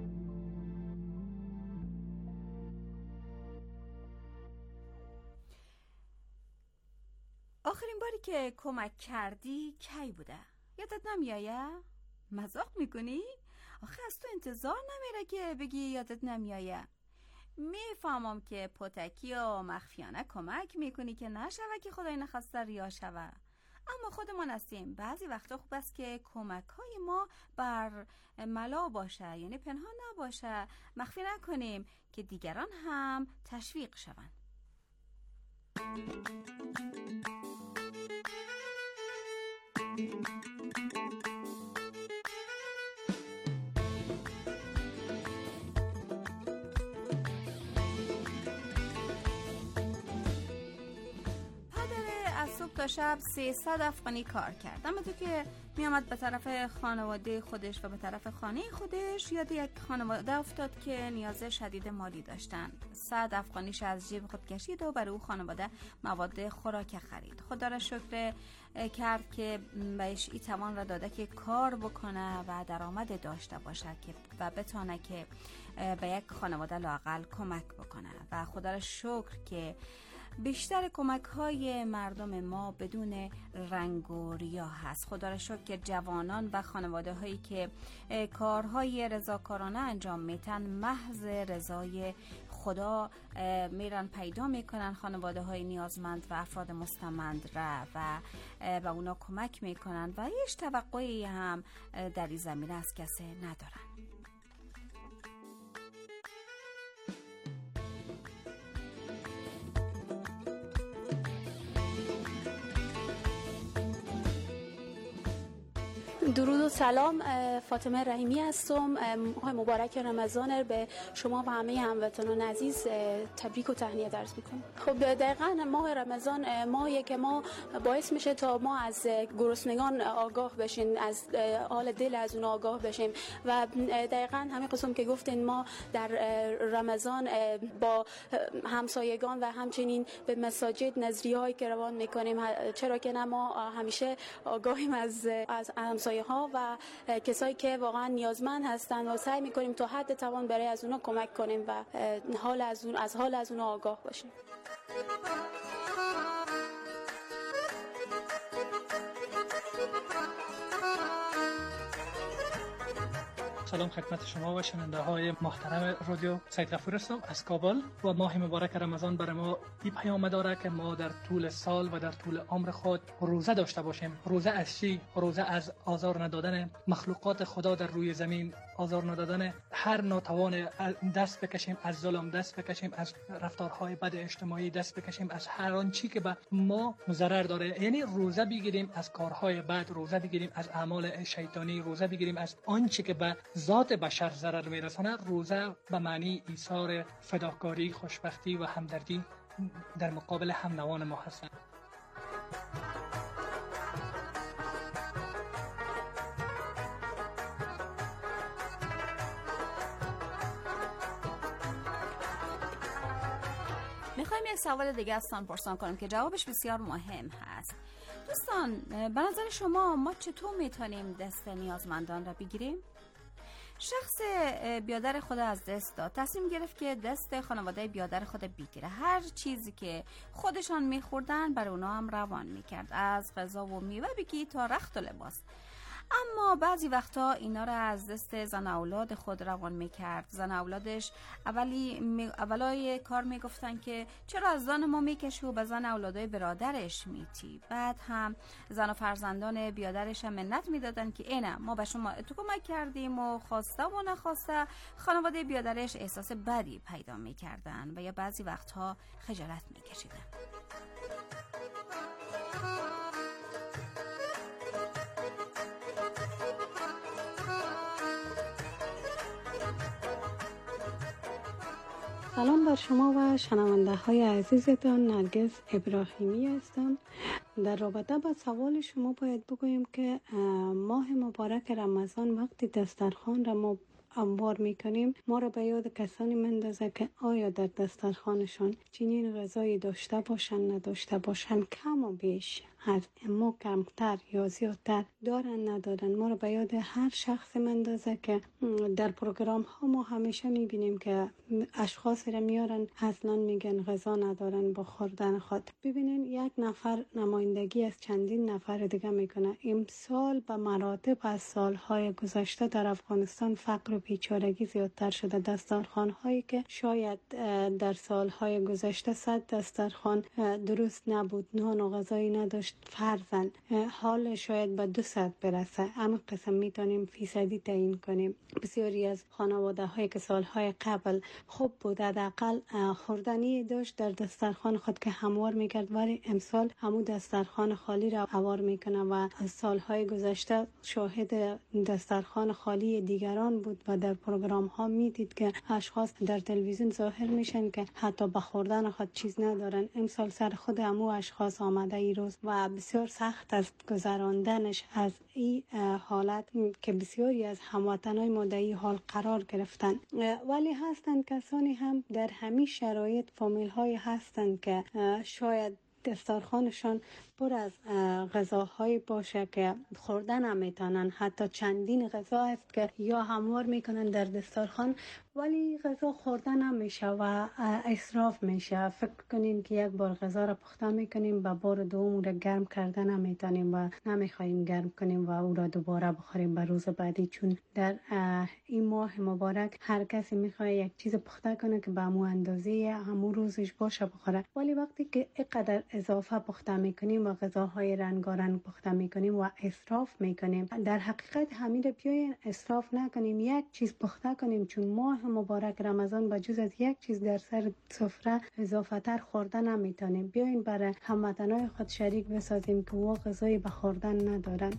S5: آخرین باری که کمک کردی کی بوده؟ یادت نمیایه؟ مذاق میکنی؟ آخه از تو انتظار نمیره که بگی یادت نمیایه. میفهمم که پتکی و مخفیانه کمک میکنی که نشوه که خدای نخواسته ریا شوه، اما خودمان هستیم. بعضی وقتا خوب است که کمک های ما بر ملا باشه، یعنی پنهان نباشه، مخفی نکنیم که دیگران هم تشویق شوند. از صبح تا شب سیصد افغانی کار کرد، اما تو که می آمد به طرف خانواده خودش و به طرف خانه خودش، یاد یک خانواده افتاد که نیاز شدید مالی داشتن. صد افغانیش از جیب خود کشید و برای او خانواده مواد خوراک خرید. خدا را شکر کرد که بهش این توان را داده که کار بکنه و درآمد داشته باشه که و بتونه که به یک خانواده لااقل کمک بکنه. و خدا را شکر که بیشتر کمک های مردم ما بدون رنگ و ریا هست. خدا را شکر که جوانان و خانواده هایی که کارهای رضاکارانه انجام میتن محض رضای خدا میرن پیدا میکنن خانواده های نیازمند و افراد مستمند را و به اونا کمک میکنن و هیچ توقعی هم در این زمینه از کسی ندارن.
S12: درود و سلام، فاطمه رحیمی هستم. ماه مبارک رمضان به شما و همه هموطنان عزیز تبریک و تهنیت عرض میکنم. خب دقیقاً ماه رمضان ماهی که ما باعث میشه تا ما از گرسنگان آگاه بشیم، از حال دل از اون آگاه بشیم و دقیقاً همین قسم که گفتین ما در رمضان با همسایگان و همچنین به مساجد نظریه‌هایی که روان میکنیم، چرا که نه ما همیشه آگاهیم از از همسایه ها و کسایی که واقعا نیازمند هستن و سعی میکنیم تا حد توان برای از اونا کمک کنیم و حال از اون از حال از اونا آگاه باشیم.
S13: سلام خدمت شما و شنونده های محترم رادیو سید غفور هستم از کابل و ماه مبارک رمضان برای ما این پیام داره که ما در طول سال و در طول عمر خود روزه داشته باشیم. روزه از چی؟ روزه از آزار ندادن مخلوقات خدا در روی زمین، آزار ندادن هر ناتوان، دست بکشیم از ظلم، دست بکشیم از رفتارهای بد اجتماعی، دست بکشیم از هر آن چی که به ما ضرر داره. یعنی روزه بگیریم از کارهای بد، روزه بگیریم از اعمال شیطانی، روزه بگیریم از آن چی که به ذات بشر ضرر میرسونه. روزه به معنی ایثار فداکاری، خوشبختی و همدردی در مقابل هم نوان ما هستند.
S5: میخوایم یک سوال دیگه از تان پرسان کنیم که جوابش بسیار مهم هست. دوستان، به نظر شما ما چطور میتونیم دست نیازمندان را بگیریم؟ شخص بیادر خود از دست داد، تصمیم گرفت که دست خانواده بیادر خود بگیره. هر چیزی که خودشان میخوردن بر اونا هم روان میکرد، از غذا و میوه بگی تا رخت و لباس. اما بعضی وقتا اینا را از دست زن اولاد خود روان میکرد. زن اولادش اولی می... اولای کار میگفتن که چرا از زن ما میکشی و به زن اولادای برادرش میتی. بعد هم زن و فرزندان بیادرش هم منت میدادن که اینه ما به شما تو کمک کردیم و خواسته و نخواسته خانواده بیادرش احساس بدی پیدا میکردن و یا بعضی وقتها خجالت میکشیدن.
S14: سلام بر شما و شنونده های عزیزتان، نرگس ابراهیمی هستم. در رابطه با سوال شما باید بگویم که ماه مبارک رمضان وقتی دسترخوان را ما انبار میکنیم، ما را به یاد کسانی مندازه که آیا در دسترخوانشان چنین غذایی داشته باشن نداشته باشن، کم و بیش از ما کمتر یا زیادتر دارن ندارن. ما رو به یاد هر شخص مندازه که در پروگرام ها ما همیشه میبینیم که اشخاصی را میارن اصلا میگن غذا ندارن با خوردن خود. ببینین یک نفر نمایندگی از چندین نفر دیگه میکنه. امسال به مراتب از سالهای گذشته در افغانستان فقر و بیچارگی زیادتر شده. دسترخوان هایی که شاید در سالهای گذشته صد دسترخوان درست نبود، نان و غذایی نداشت، فرزن حال شاید به دو صد برسه. اما قسم میتونیم فیصدی تعیین کنیم. بسیاری از خانواده هایی که سالهای قبل خوب بود، حداقل خوردنی داشت در دسترخوان خود که هموار میکرد، ولی امسال همون دسترخوان خالی را هموار میکنه و از سالهای گذشته شاهد دسترخوان خالی دیگران بود و در پروگرام ها میدید که اشخاص در تلویزیون ظاهر میشن که حتی به خوردن خود چیز ندارن. امسال سر خود همو اشخاص آمده ای روز و بسیار سخت است گذراندنش از این حالت که بسیاری از هموطنای ما در این حال قرار گرفتن. ولی هستند کسانی هم در همین شرایط، فامیل های هستند که شاید دسترخوانشان پر از غذاهایی باشه که خوردن هم میتونن. حتی چندین غذا است که یا هموار میکنن در دسترخوان ولی غذا خوردن هم میشه و اسراف میشه. فکر کنین که یک بار غذا را پخته میکنیم و بار دوم او را گرم کردن هم میتونیم و نمیخوایم گرم کنیم و او را دوباره بخوریم به روز بعدی، چون در این ماه مبارک هر کسی میخواد یک چیز پخته کنه که به همون اندازه همون روزش باشه بخوره. ولی وقتی که اینقدر اضافه پخته میکنیم و غذاهای رنگارنگ پخته میکنیم و اسراف میکنیم، در حقیقت همین را بیاین اسراف نکنیم، یک چیز پخته کنیم، چون ماه مبارک رمضان با جز از یک چیز در سر سفره اضافه تر خوردن نمیتونیم. بیاین برای هموطنای خود شریک بسازیم که او غذایی به خوردن ندارن.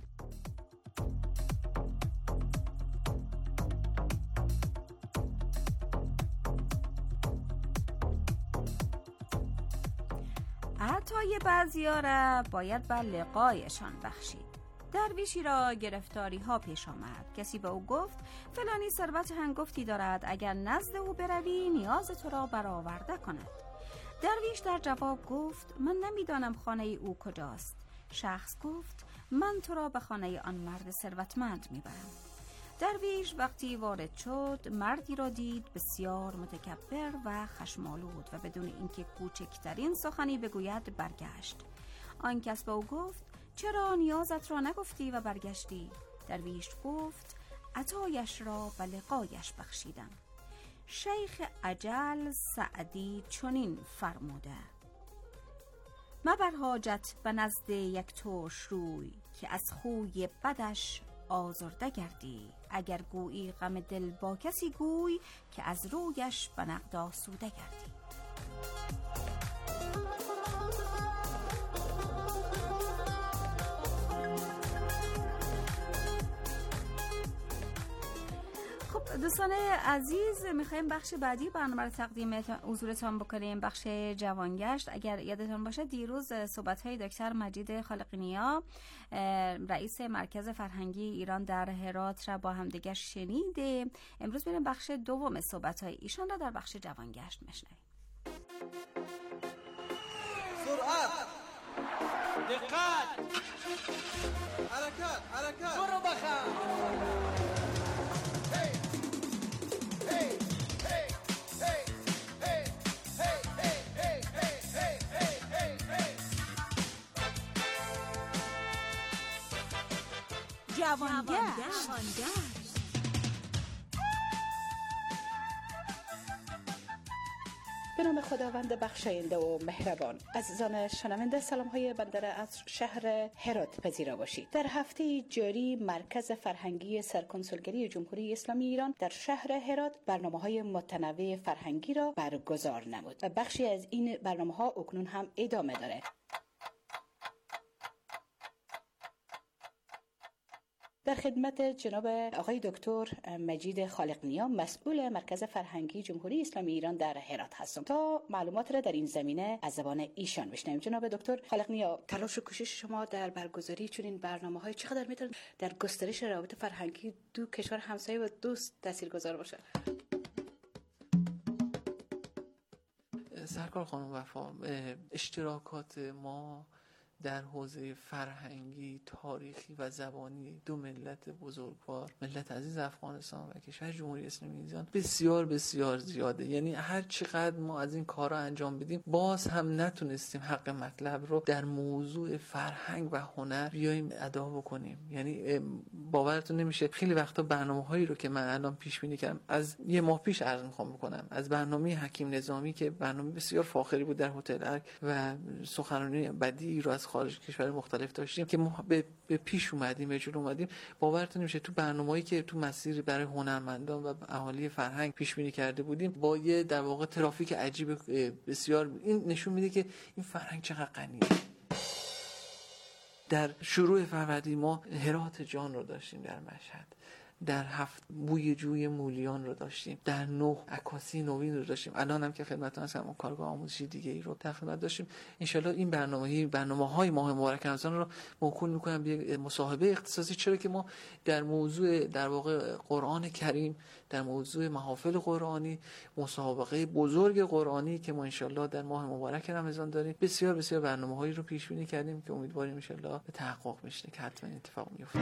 S5: عطای بعضیا را باید به لقایشان بخشید. درویشی را گرفتاری ها پیش آمد. کسی به او گفت فلانی ثروت هنگفتی دارد، اگر نزد او بروی نیاز تو را برآورده کند. درویش در جواب گفت من نمیدانم خانه او کجاست. شخص گفت من تو را به خانه آن مرد ثروتمند میبرم. درویش وقتی وارد شد مردی را دید بسیار متکبر و خشمالود و بدون اینکه کوچکترین سخنی بگوید برگشت. آن کس به او گفت چرا نیازت را نگفتی و برگشتی؟ درویش گفت عطایش را به لقایش بخشیدم. شیخ اجل سعدی چنین فرموده مبر حاجت به نزد یک ترش روی که از خوی بدش آزرده گردی. اگر گویی غم دل با کسی گوی که از رویش به نقد آسوده گردی. دوستان عزیز، میخوایم بخش بعدی برنامه رو تقدیم حضورتان بکنیم، بخش جوانگشت. اگر یادتان باشه دیروز صحبت‌های دکتر مجید خالقی نیا رئیس مرکز فرهنگی ایران در هرات را با هم دیگر شنیدیم. امروز میریم بخش دوم صحبت‌های ایشان را در بخش جوانگشت میشنویم.
S15: سرعت، دقت، حرکت، حرکت، برو بخم.
S5: جوانگشت.
S16: به نام خداوند بخشاینده و مهربان. عزیزان شنونده، سلام های بنده را از شهر هرات پذیرا باشید. در هفته جاری مرکز فرهنگی سرکنسولگری جمهوری اسلامی ایران در شهر هرات برنامه های متنوع فرهنگی را برگزار نمود و بخشی از این برنامه ها اکنون هم ادامه داره. در خدمت جناب آقای دکتر مجید خالقی نیا مسئول مرکز فرهنگی جمهوری اسلامی ایران در هرات هستم تا معلومات را در این زمینه از زبان ایشان بشنویم. جناب دکتر خالقی نیا، تلاش و کوشش شما در برگزاری چنین برنامه‌های چقدر میتونه در گسترش روابط فرهنگی دو کشور همسایه و دوست تاثیرگذار باشه؟
S7: سرکار خانم وفا، اشتراکات ما در حوزه فرهنگی، تاریخی و زبانی دو ملت بزرگوار، ملت عزیز افغانستان و کشور جمهوری اسلامی ایران بسیار بسیار زیاده. یعنی هر چقدر ما از این کارا انجام بدیم باز هم نتونستیم حق مطلب رو در موضوع فرهنگ و هنر بیایم ادا بکنیم. یعنی باورتون نمیشه خیلی وقتا برنامه‌هایی رو که من الان پیش بینی کردم از یه ماه پیش عرض می‌خوام بکنم، از برنامه حکیم نظامی که برنامه بسیار فاخری بود در هتل ارک و سخنرانی بدیعی رو از خارج کشور مختلف داشتیم که ما به, به پیش اومدیم، به جلو اومدیم. باورتون نمیشه تو برنامه‌ای که تو مسیر برای هنرمندان و اهالی فرهنگ پیش بینی کرده بودیم با یه در واقع ترافیک عجیب بسیار، این نشون میده که این فرهنگ چقدر غنیه. در شروع فروردین ما هرات جان رو داشتیم در مشهد در هفت بوی جوی مولیان رو داشتیم، در نه عکاسی نوین رو داشتیم، الان هم که خدمتتون هستم کارگاه آموزشی دیگه ای رو در خدمت داشتیم. ان شاء الله این برنامه‌های برنامه‌های ماه مبارک رمضان رو موکول می‌کنم به مصاحبه اختصاصی، چرا که ما در موضوع در واقع قرآن کریم، در موضوع محافل قرآنی، مسابقه بزرگ قرآنی که ما ان شاء الله در ماه مبارک رمضان داریم، بسیار بسیار برنامه‌هایی رو پیش بینی کردیم که امیدواریم ان شاء الله به تحقق بشه که حتما اتفاق میفته.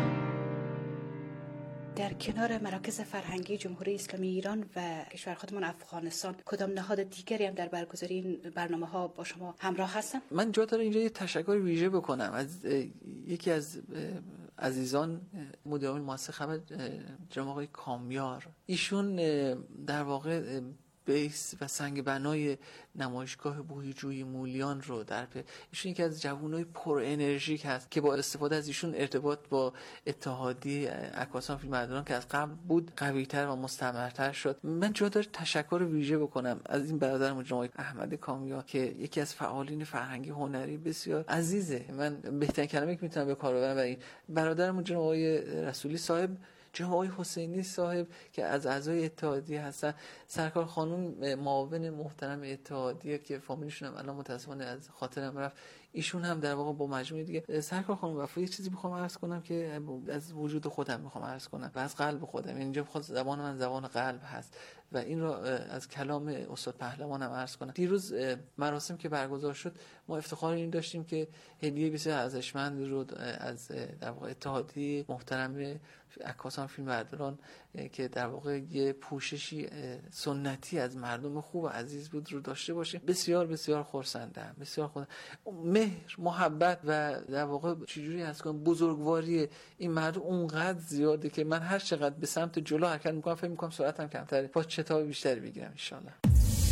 S16: در کنار مراکز فرهنگی جمهوری اسلامی ایران و کشور خودمان افغانستان کدام نهاد دیگری هم در برگزاری این برنامه‌ها با شما همراه هستن؟
S7: من جا داره اینجا یه تشکر ویژه بکنم از یکی از عزیزان، مدیر عامل مؤسسه خبر، جناب آقای کامیار. ایشون در واقع بیس و سنگ بنای نمایشگاه بوی جوی مولیان رو در په ایشون یکی از جوانای پر انرژیک هست که با استفاده از ایشون ارتباط با اتحادیه عکاسان فیلمبرداران که از قبل بود قوی‌تر و مستمرتر شد. من جا داره تشکر ویژه بکنم از این برادرم جناب احمد کامیا که یکی از فعالین فرهنگی هنری بسیار عزیزه. من بهترین کلمه که میتونم به کار ببرم برای این برادرم جناب آقای رسولی صاحب، جناب آقای حسینی صاحب که از اعضای اتحادیه هستن، سرکار خانم معاون محترم اتحادیه که فامیلشون هم الان متاسفانه از خاطرم رفت، ایشون هم در واقع با مجموعه دیگه. سرکار خانم وفا یه چیزی میخوام عرض کنم که از وجود خودم میخوام عرض کنم و از قلب خودم، اینجا خود زبان من زبان قلب هست و این رو از کلام استاد پهلوانم عرض کنم. دیروز مراسم که برگزار شد ما افتخار این داشتیم که هدیه بسیار ارزشمند رو از در واقع اتحادیه محترم عکاسان فیلمبرداران که در واقع یه پوششی سنتی از مردم خوب و عزیز بود رو داشته باشیم. بسیار بسیار خرسندم، بسیار خود مهر، محبت و در واقع چجوری هست کنم بزرگواری این مردم اونقدر زیاده که من هر چقدر به سمت جلو حرکت میکنم فکر میکنم سرعتم کمتره، با شتاب بیشتری بگیرم ان شاء الله.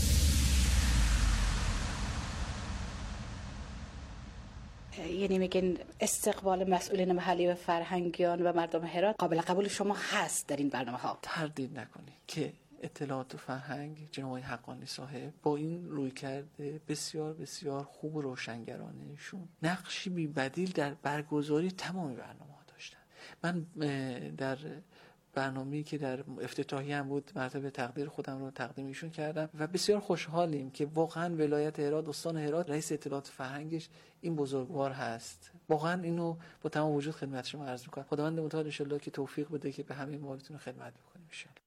S16: یعنی میگن استقبال مسئولین محلی و فرهنگیان و مردم هرات قابل قبول شما هست در این برنامه ها؟
S7: تردید نکنید که اطلاعات و فرهنگ جناب آقای حقانی صاحب با این روی کرده بسیار بسیار خوب و روشنگرانهشون نقشی بی بدیل در برگزاری تمام برنامه ها داشتن. من در برنامه‌ای که در افتتاحیه هم بود مرتبه تقدیر خودم رو تقدیم ایشون کردم و بسیار خوشحالیم که واقعا ولایت هرات، استان هرات، رئیس اطلاعات فرهنگش این بزرگوار هست. واقعا اینو با تمام وجود خدمت شما عرض می‌کنم. خداوند متعال ان شاءالله که توفیق بده که به همه ما بتونه خدمت بکنیم ان شاءالله.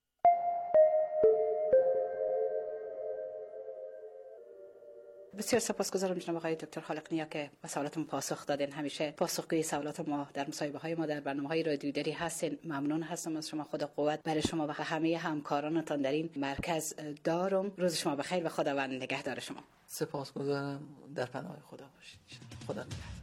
S16: بسیار سپاسگزارم جناب آقای دکتر خالق نیا که به سوالاتم پاسخ دادین. همیشه پاسخگوی سوالات ما در مصاحبه‌های ما در برنامه‌های رادیویی داری هستین. ممنون هستم از شما. خدا قوت برای شما و همه همکارانتان در این مرکز دارم. روز شما بخیر و خداوند نگهدار شما.
S7: سپاسگزارم. در پناه خدا باشید. خدا نگهدار.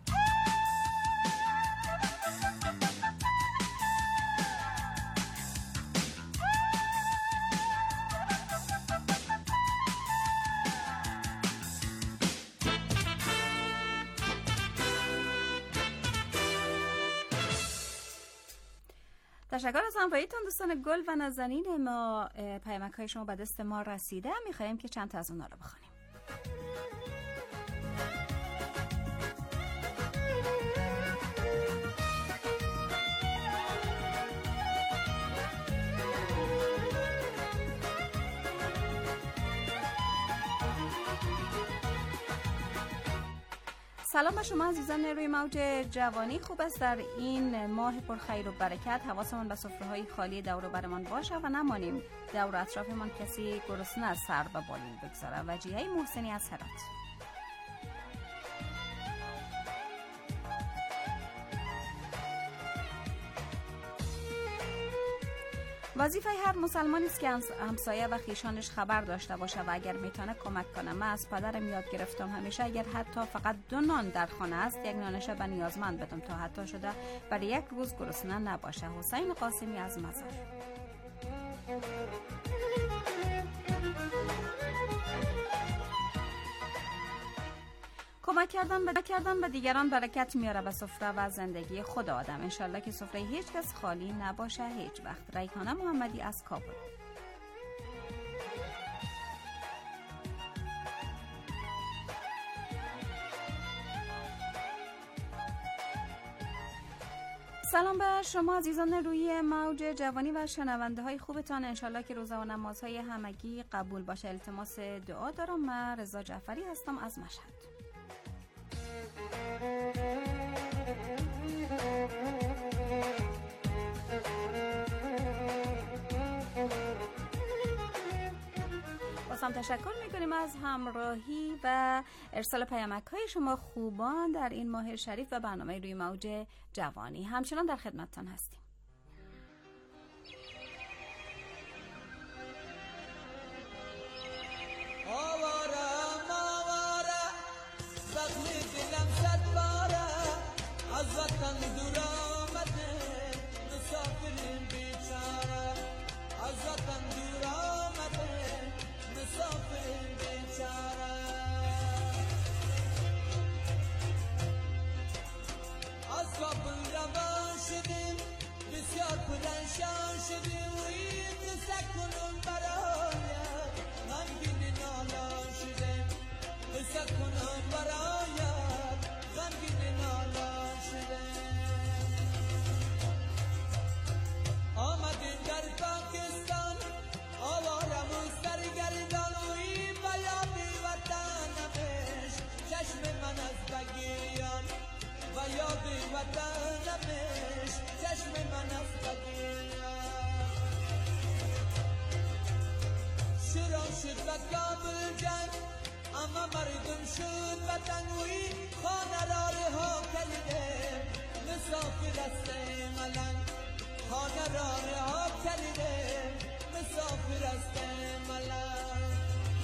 S5: تشکر از همراهیتون دوستان گل و نازنین ما. پیامک های شما به دست ما رسیده، میخوایم که چند تا از اونها رو بخونیم. سلام به شما عزیزان روی موج جوانی. خوب است در این ماه پر خیر و برکت حواسمون به سفره‌های خالی دور و برمان باشه و نمانیم دور اطرافمان کسی گرسنه از سر به بالین بگذاره. وجیه محسنی از هرات. وظیفه هر مسلمانی است که همسایه و خیشانش خبر داشته باشه و اگر میتونه کمک کنه. من از پدرم یاد گرفتم همیشه اگر حتی فقط دو نان در خانه است یک نانش به نیازمند بدم تا حتی شده برای یک روز گرسنه نباشه. حسین قاسمی از مزار. کمک کردن به کردن به دیگران برکت میاره به سفره و زندگی خود آدم. انشالله که سفره هیچ کس خالی نباشه هیچ وقت. ریحانه محمدی از کابل. سلام به شما عزیزان روی موج جوانی و شنونده های خوبتان. انشالله که روزه و نمازهای همگی قبول باشه. التماس دعا دارم. من رضا جعفری هستم از مشهد. بازم تشکر میکنیم از همراهی و ارسال پیامک های شما خوبان در این ماه شریف و برنامه روی موج جوانی. همچنان در خدمتتان هستیم.
S15: آوارم آوارم زخمی دلم صد باره از وطن دور آمده مسافرین بیچاره از وطن دور آمده مسافرین بیچاره از کابل روان شدیم بسیار پرنشان شدیم و این تسکنم برایم غمگین نالان شدیم تسکنم برایم غمگین نالان شدیم آمدیم در پاکستان آوارم و سرگردان و این بلا بی وطنمش چشم من از بگیان و یاد وطنمش چشم من از بگیان شروع شد و کابل جنگ اما مردم شد وطن و این خانه را رها کردیم مسافر است ملنگ خانه را رها کردیم مسافر است ملنگ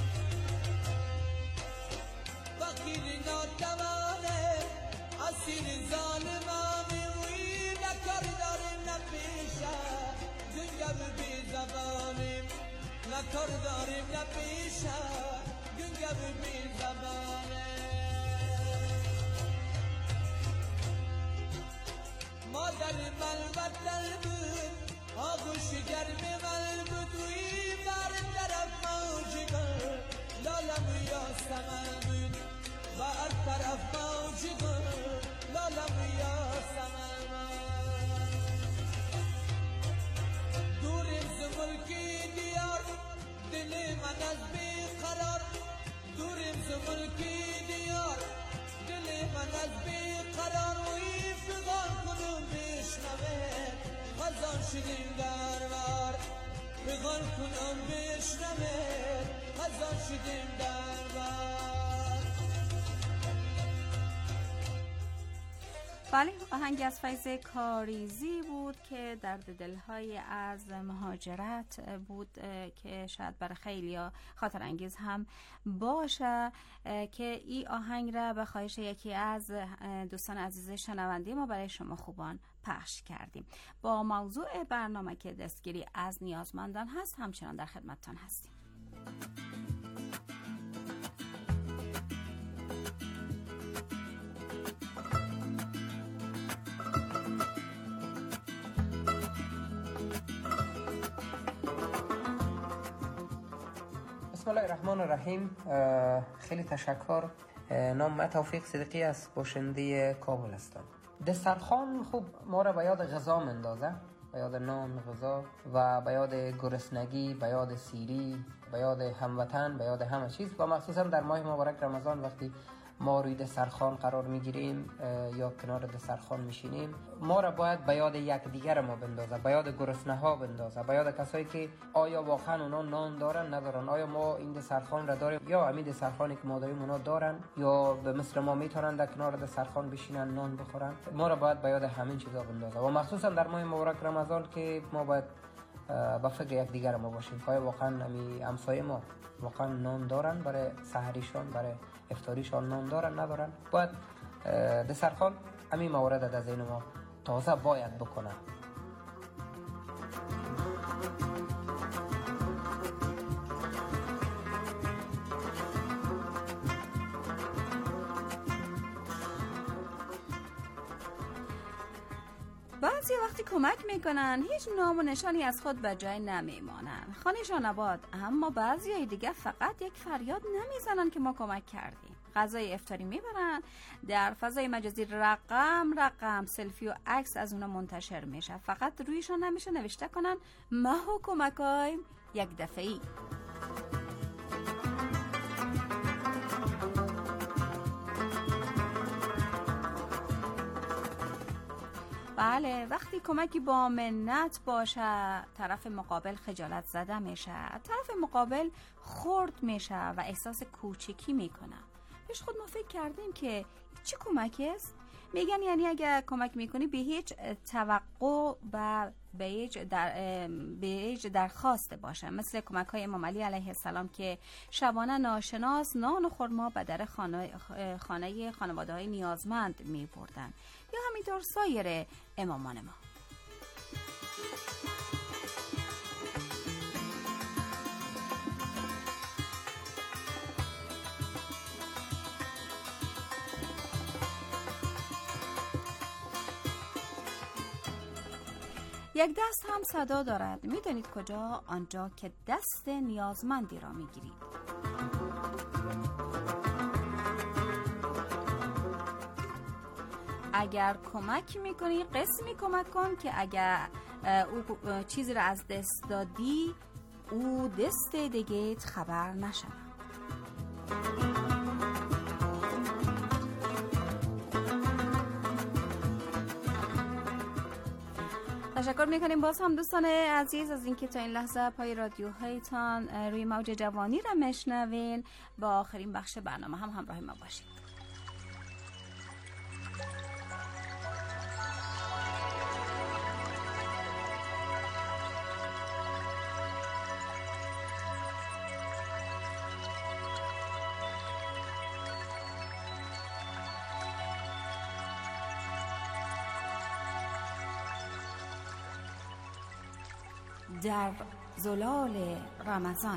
S15: فقیر ناتوانه اسیر ظالمانه و این نکار داریم نپیشه جنگل بی زبانیم نکار داریم نپیشه جنگل بی زبانه مادر ملوطن بود آغوش گرم مل بود و این بر طرف موجی بود لالم یا سمن بود بر طرف موجی بود لالم یا سمن دوریم ز ملکی دیار دل من از بیقرار دوریم ز ملکی دیار دل من از بیقرار و این فغان کنم بشنوه خزان شدیم دربار فغان کنم بشنوه خزان شدیم دربار.
S5: بله، آهنگی از فیض کاریزی بود که درد دلهای از مهاجرت بود که شاید برای خیلیا خاطر انگیز هم باشه که این آهنگ را به خواهش یکی از دوستان عزیز شنونده ما برای شما خوبان پخش کردیم. با موضوع برنامه که دستگیری از نیازمندان هست همچنان در خدمتتان هستیم.
S17: بسم الله الرحمن الرحیم. خیلی تشکر. نام من توفیق صدیقی است، باشنده کابل هستم. دسترخوان خوب ما را به یاد غذا مندازه، به یاد نان، غذا و به یاد گرسنگی، به یاد سیری، به یاد هموطن، به یاد همه چیز و مخصوصا در ماه مبارک رمضان وقتی ما روی دسترخوان قرار میگیریم یا کنار دسترخوان میشینیم ما را باید به یاد یک دیگر ما بندازه، به یاد گرسنه ها بندازه، به یاد کسایی که آیا واقعا اونا نان دارن ندارن، آیا ما این دسترخوان را داریم یا همین دسترخوانی که ما داریم اونا دارن یا به مثل ما میتونن در کنار دسترخوان بشینن نان بخورن. ما را باید به یاد همین چیزا بندازه و مخصوصا در ماه مبارک رمضان که ما باید با فکر یک دیگر ما باشیم. آیا واقعا همین همسایه ما واقعا نان دارن، برای سحریشان برای افطاریشان نان دارن ندارن. باید دسترخوان همین موارد در ذهن ما تازه باید بکنه.
S5: بعضی وقتی کمک میکنن هیچ نام و نشانی از خود به جای نمیمانن. خانه‌شان آباد. اما بعضی دیگه فقط یک فریاد نمیزنن که ما کمک کردیم. غذای افطاری میبرن، در فضای مجازی رقم رقم سلفی و عکس از اونا منتشر میشه. فقط رویشون نمیشه نوشته کنن ماه و کمکایم یک دفعی. بله، وقتی کمکی با منت باشه طرف مقابل خجالت زده میشه، طرف مقابل خرد میشه و احساس کوچکی میکنه. پیش خود ما فکر کردیم که چه کمکی است؟ میگن یعنی اگه کمک میکنی به هیچ توقع و به هیچ در به هیچ درخواست باشه، مثل کمک های امام علی علیه السلام که شبانه ناشناس نان و خرما به در خانه خانه خانواده های نیازمند میبردن، یا همینطور سایر امامان ما. یک دست هم صدا دارد. میدانید کجا؟ آنجا که دست نیازمندی را میگیرید. اگر کمک میکنی قسمی کمک کن که اگر او چیزی را از دست دادی او دست دیگه خبر نشه. تشکر میکنیم باز هم دوستان عزیز از اینکه تا این لحظه پای رادیوهایتان روی موج جوانی را میشنوین. با آخرین بخش برنامه هم همراه ما باشید. در زلال رمضان.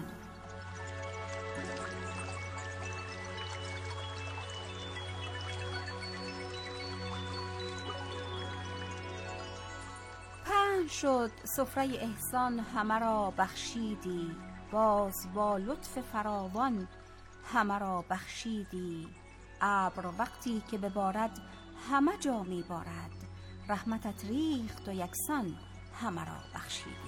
S5: پهن شد سفره احسان همه را بخشیدی، باز با لطف فراوان همه را بخشیدی. ابر وقتی که ببارد همه جا می بارد، رحمتت ریخت و یکسان همه را بخشیدی.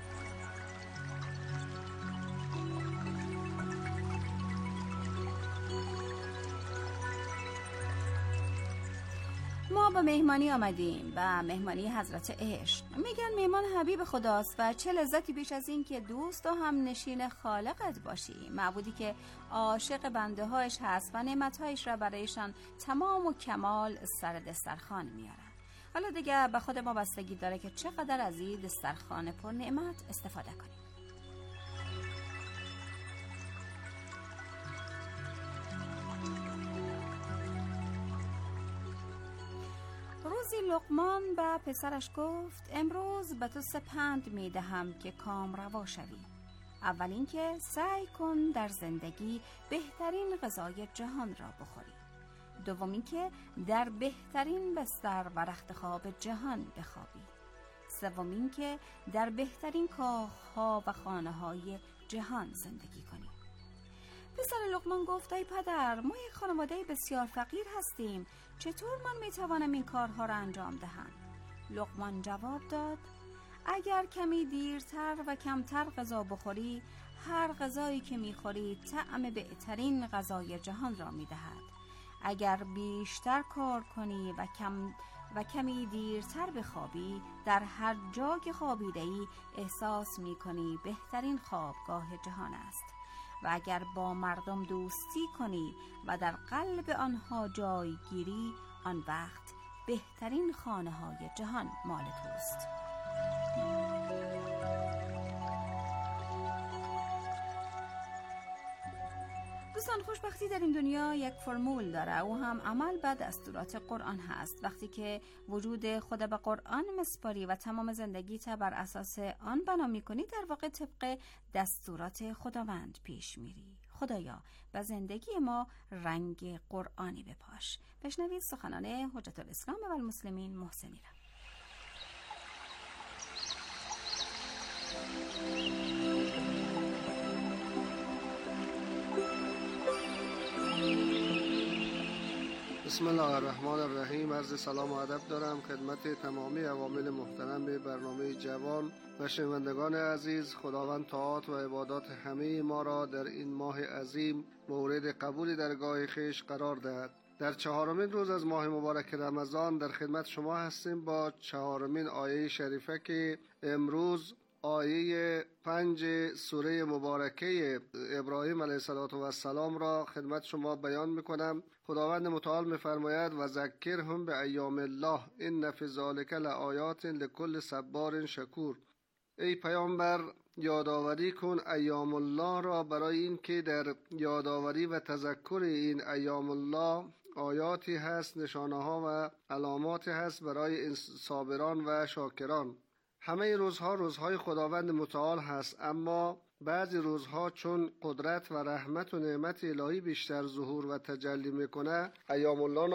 S5: ما با مهمانی آمدیم، و مهمانی حضرت عشق. میگن مهمان حبیب خداست و چه لذتی بیش از این که دوست و هم نشین خالقت باشی، معبودی که عاشق بنده هایش هست و نعمتهایش را برایشان تمام و کمال سر دسترخوان میاره. حالا دیگه به خود ما بستگی داره که چقدر از این دسترخوان پر نعمت استفاده کنیم. روزی لقمان به پسرش گفت امروز به تو سه پند می دهم که کام روا شوی. اول اینکه سعی کن در زندگی بهترین غذای جهان را بخوری. دوم اینکه در بهترین بستر و رخت خواب جهان بخوابی. سوم اینکه در بهترین کاخها و خانه‌های جهان زندگی کنی. پسر لقمان گفت ای پدر، ما یک خانواده بسیار فقیر هستیم، چطور من میتوانم این کارها را انجام دهم؟ لقمان جواب داد اگر کمی دیرتر و کمتر غذا بخوری، هر غذایی که میخوری طعم بهترین غذای جهان را میدهد. اگر بیشتر کار کنی و کم و کمی دیرتر بخوابی، در هر جا که خوابیده‌ای احساس میکنی بهترین خوابگاه جهان است. و اگر با مردم دوستی کنی و در قلب آنها جای گیری، آن وقت بهترین خانه های جهان مال توست. دوستان، خوشبختی در این دنیا یک فرمول داره، او هم عمل به دستورات قرآن هست. وقتی که وجود خود به قرآن مسپاری و تمام زندگیت بر اساس آن بنا میکنی، در واقع طبق دستورات خداوند پیش میری. خدایا به زندگی ما رنگ قرآنی بپاش. بشنوید سخنان حجت الاسلام و المسلمین محسنی را.
S18: بسم الله الرحمن الرحیم. عرض سلام و ادب دارم خدمت تمامی عوامل محترم برنامه جوان و شنوندگان عزیز. خداوند طاعات و عبادات همه ما را در این ماه عظیم مورد قبول درگاه خویش قرار دهد. در چهارمین روز از ماه مبارک رمضان در خدمت شما هستیم با چهارمین آیه شریفه که امروز آیه پنج سوره مبارکه ابراهیم علیه السلام را خدمت شما بیان میکنم. خداوند متعال میفرماید و ذکرهم به ایام الله ان فی ذلک لآیات لکل صبار شکور. ای پیامبر یادآوری کن ایام الله را برای این که در یادآوری و تذکر این ایام الله آیاتی هست، نشانه ها و علاماتی هست برای صابران و شاکران. همه روزها روزهای خداوند متعال هست، اما بعضی روزها چون قدرت و رحمت و نعمت الهی بیشتر ظهور و تجلی میکنه ایام الله